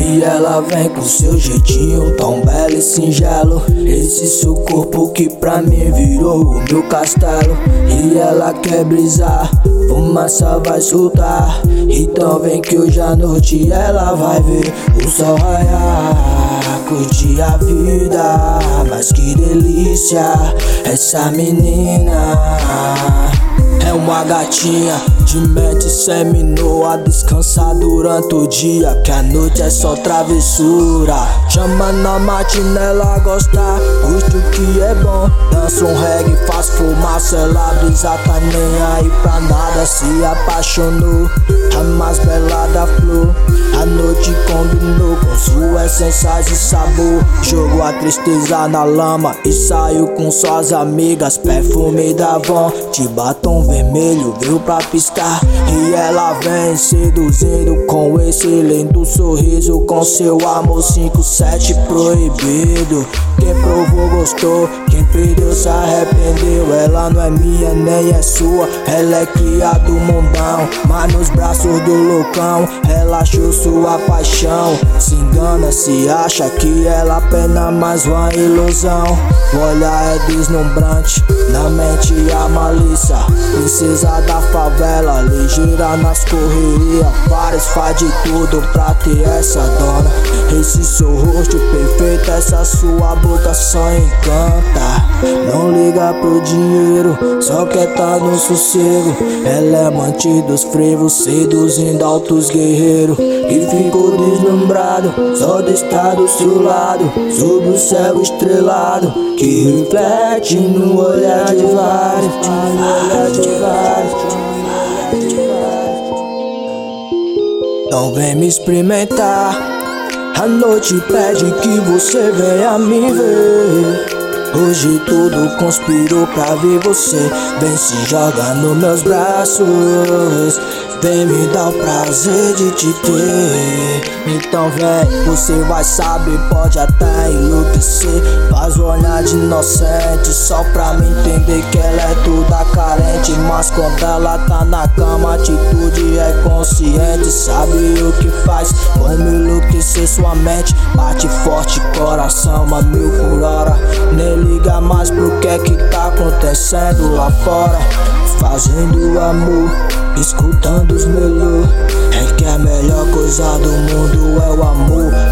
E ela vem com seu jeitinho tão belo e singelo. Esse seu corpo que pra mim virou o meu castelo. E ela quer brisar, fumaça vai soltar. Então vem que hoje à noite ela vai ver o sol raiar, curtir a vida. Mas que delícia essa menina. É uma gatinha de mente seminua, descansar durante o dia, que a noite é só travessura. Chama na matina, ela gosta, curte o que é bom. Dança um reggae, faz fumaça, ela brisa, tá nem aí pra nada. Se apaixonou, a mais bela da flor. A noite combinou com sua essência e sabor. Jogou a tristeza na lama e saiu com suas amigas. Perfume da Avon, de batom vermelho veio pra piscar. E ela vem seduzindo com esse lindo sorriso, com seu amor 5-7 proibido. Quem provou gostou, quem perdeu se arrependeu. Ela não é minha nem é sua, ela é cria do mundão, mas nos braços do loucão ela achou sua paixão. Se engana, se acha que ela apenas mais uma ilusão. O olhar é deslumbrante, na mente a malícia. Princesa da favela, ligeira nas correrias. Vários faz de tudo pra ter essa dona. Esse seu rosto perfeito, essa sua boca só encanta. Não liga pro dinheiro, só quer tá no sossego. Ela é amante dos frevos, seduzindo altos guerreiros. E ficou deslumbrado, só de estar do seu lado, sob o céu estrelado, que reflete no olhar de vários, Então vem me experimentar, a noite pede que você venha me ver. Hoje tudo conspirou pra ver você. Vem se jogar nos meus braços, vem me dar o prazer de te ter. Então vem, você vai saber, pode até enlouquecer. Faz o olhar de inocente, só pra me entender que ela é toda carente. Mas quando ela tá na cama, a atitude é consciente. Sabe o que faz? Como enlouquecer sua mente. Bate forte, coração a 1000 por hora. Nem liga mais pro que tá acontecendo lá fora. Fazendo amor, escutando os melô. É que a melhor coisa do mundo é o amor.